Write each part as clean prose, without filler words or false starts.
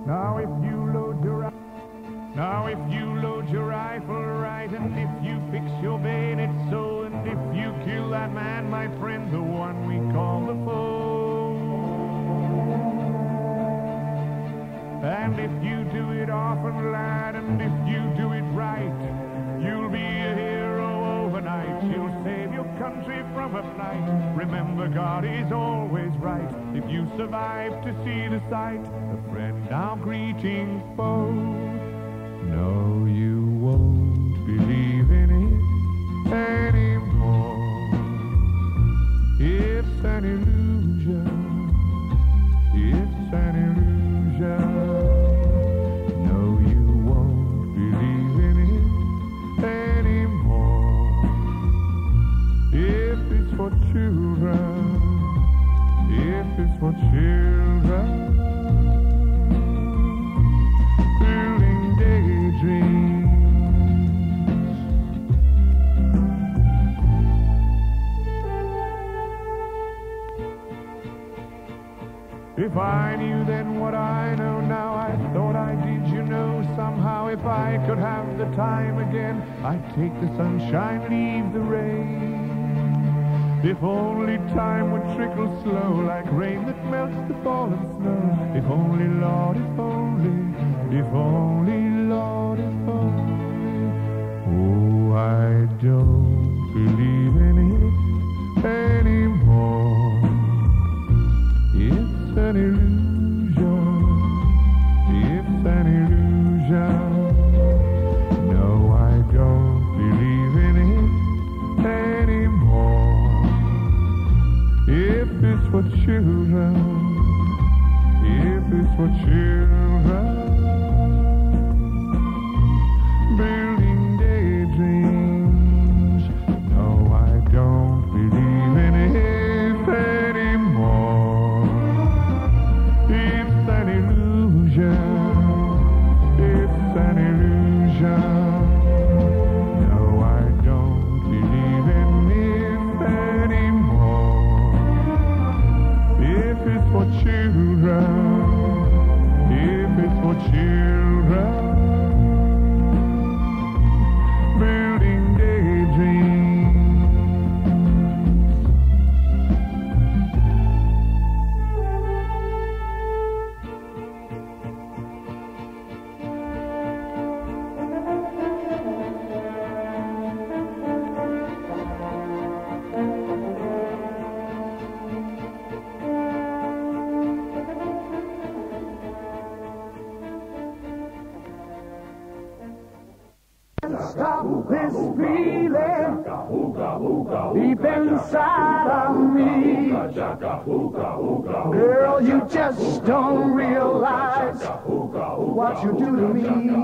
Now if you load your rifle right, and if you fix your bayonet so, and if you kill that man, my friend, the one we call the foe, and if you do it often, lad, and if you do it right, you'll be a hero overnight. You'll save your country from a flight. Remember, God is always right. If you survive to see the sight, a friend now greeting foe. No, you won't believe in it anymore. It's an illusion. It's an illusion. No, you won't believe in it anymore. If it's for children, if it's for children, building daydreams. If I knew then what I know now, I thought I did, you know, somehow. If I could have the time again, I'd take the sunshine, leave the rain. If only time would trickle slow, like rain that melts the fallen snow. If only, Lord, if only, Lord, if only. Oh, I don't believe in it anymore. It's an illusion. It's an illusion. No, I don't believe in it anymore. If it's for children, if it's for children, building daydreams. No, I don't believe in it anymore. It's an illusion. It's an illusion. No, I don't believe in it anymore. If it's for children, if it's for children, building daydreams. Stop this feeling deep inside of me. Girl, you just don't realize what you do to me.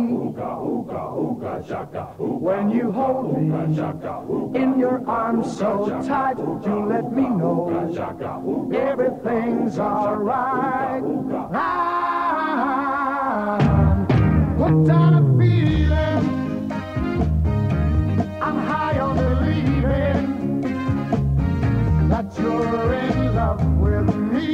When you hold me in your arms so tight, you let me know everything's alright. What kind of feeling? I'm high on believing that you're in love with me.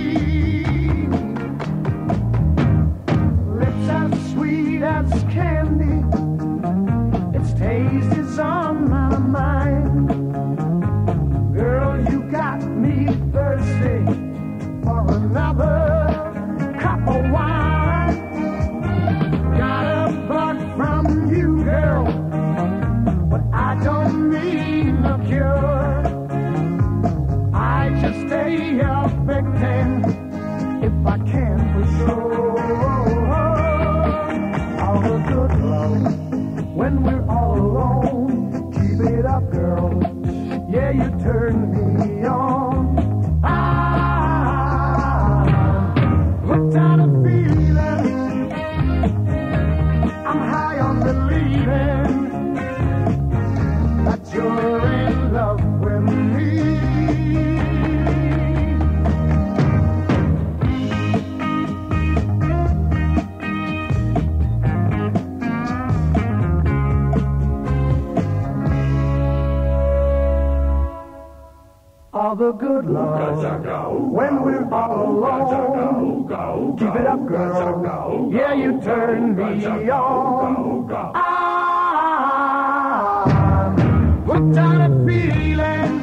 Lips as sweet as candy, its taste is on my mind. Girl, you got me thirsty for another cup of wine. Got a bug from you, girl, but I don't need no cure. I just stay a victim if I can for sure. All the good love when we're all alone. Keep it up, girl. all the good love. When we're all alone, keep it up, girl. Yeah, you turn me on. I'm hooked on a feeling.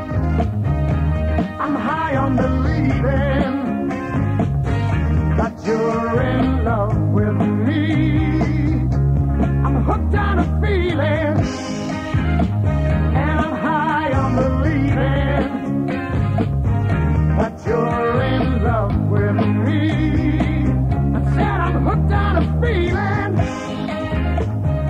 I'm high on believing that you're in love with me. I'm hooked on a feeling, and I'm high on believing that you're in love with me. I said I'm hooked on a feeling,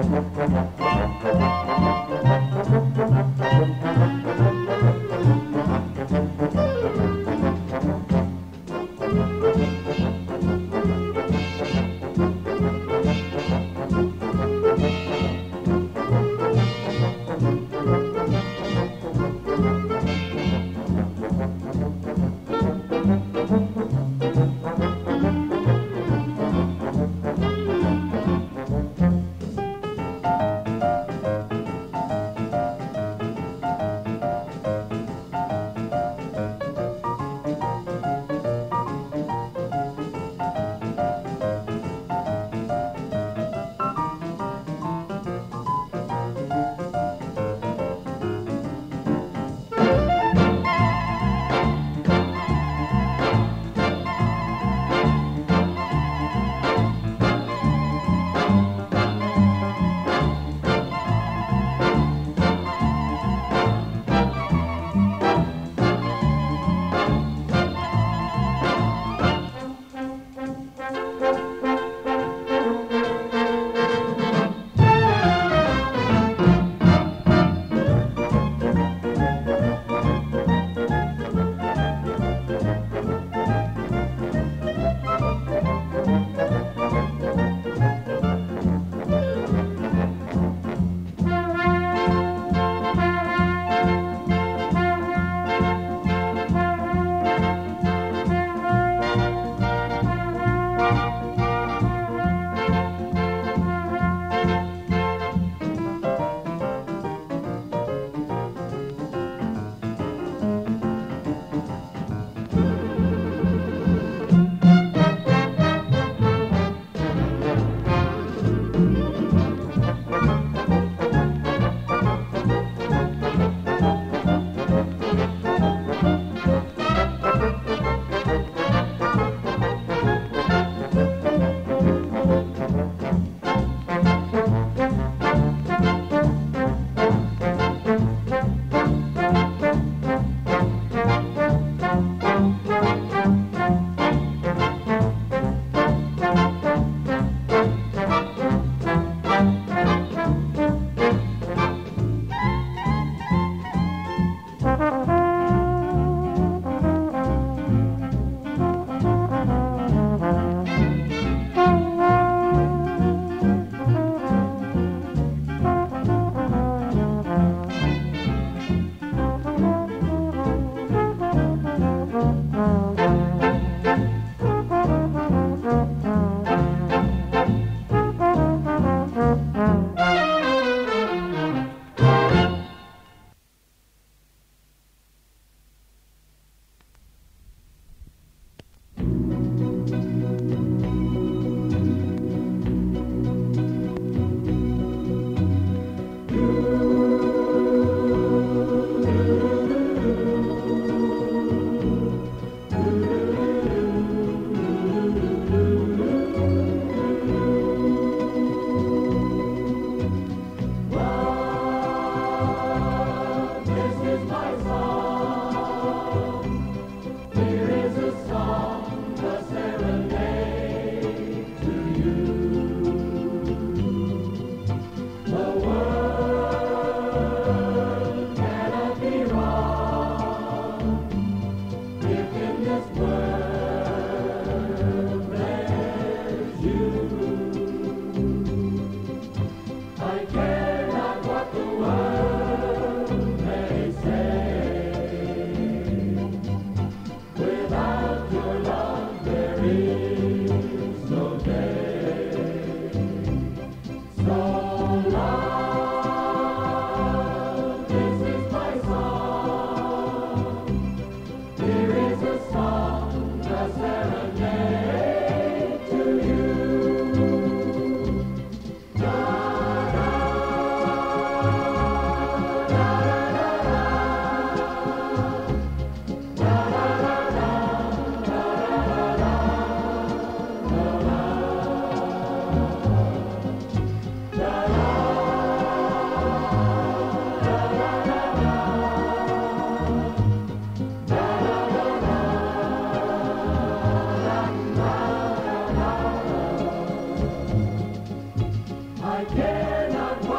I cannot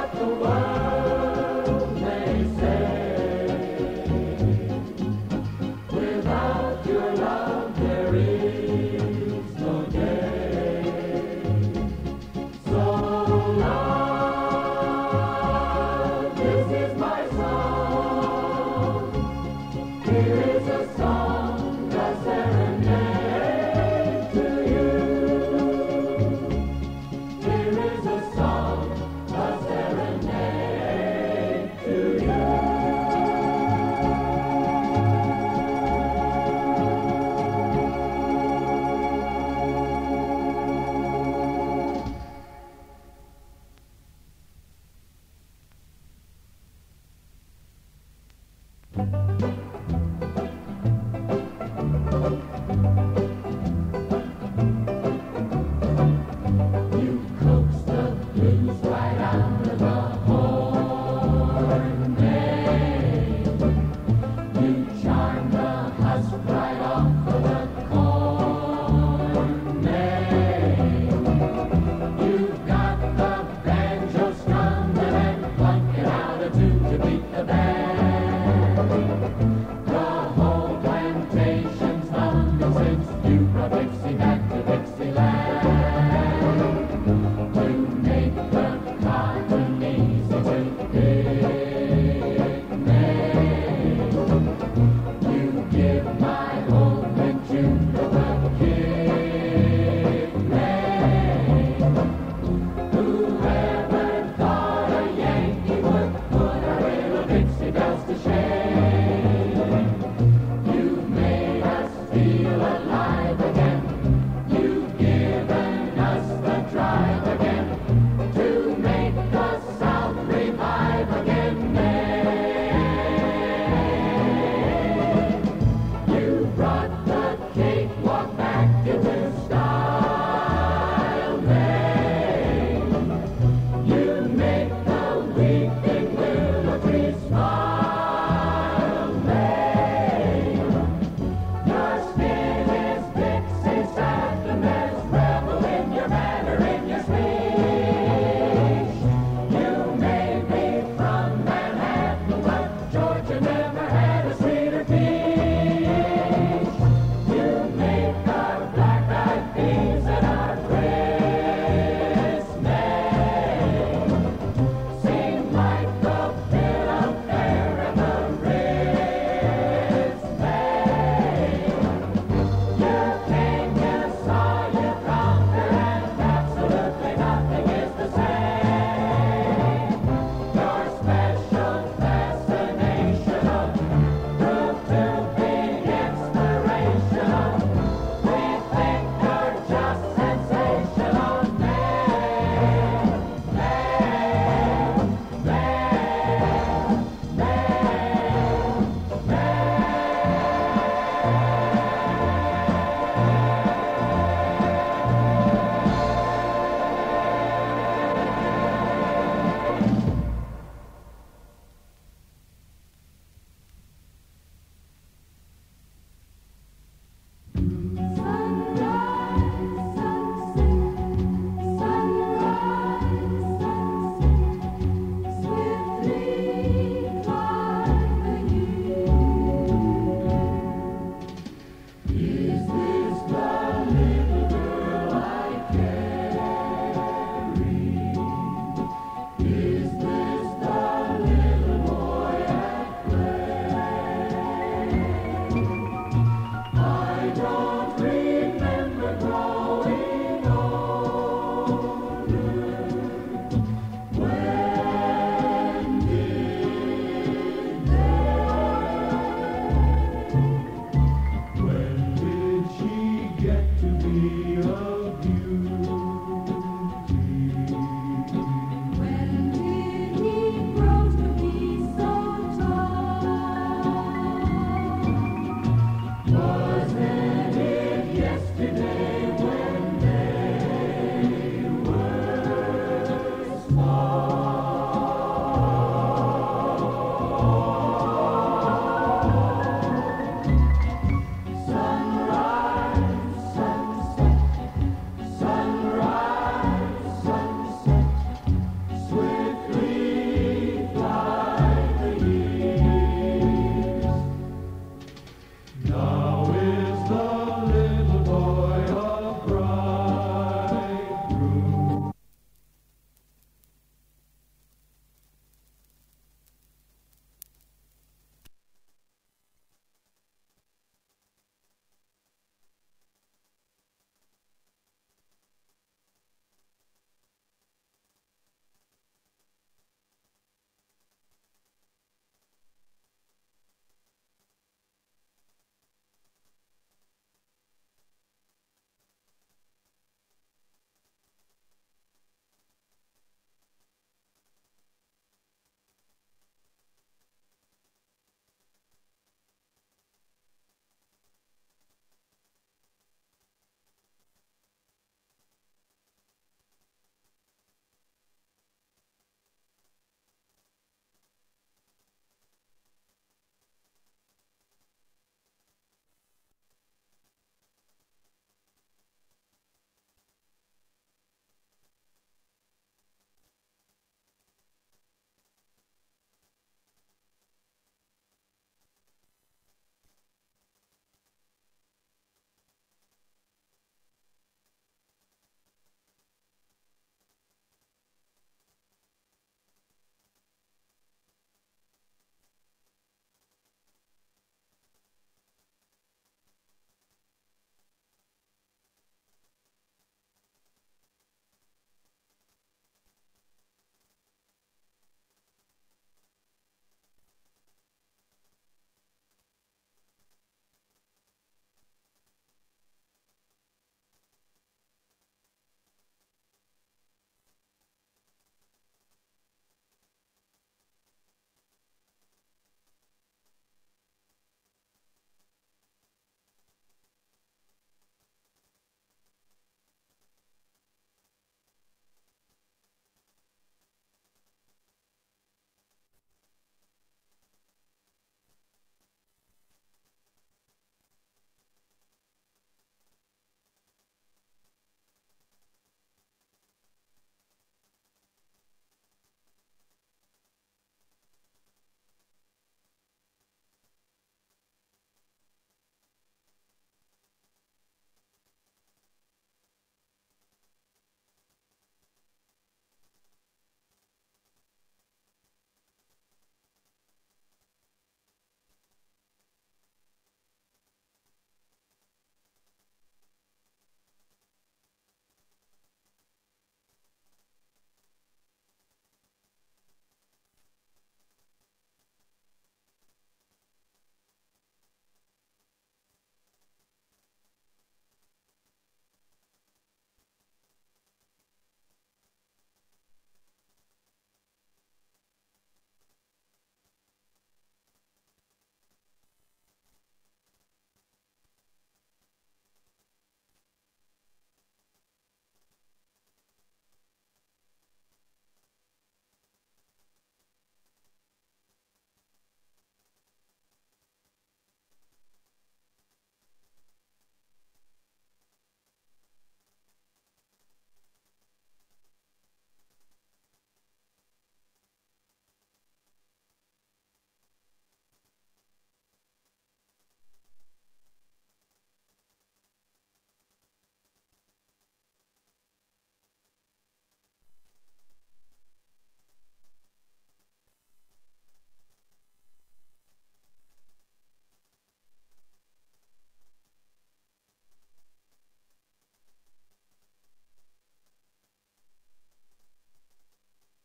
what the world may say. Without your love there is no day. So love, this is my song. Here is a song, a serenade to you. Here is a song, a serenade to you. You coax the blues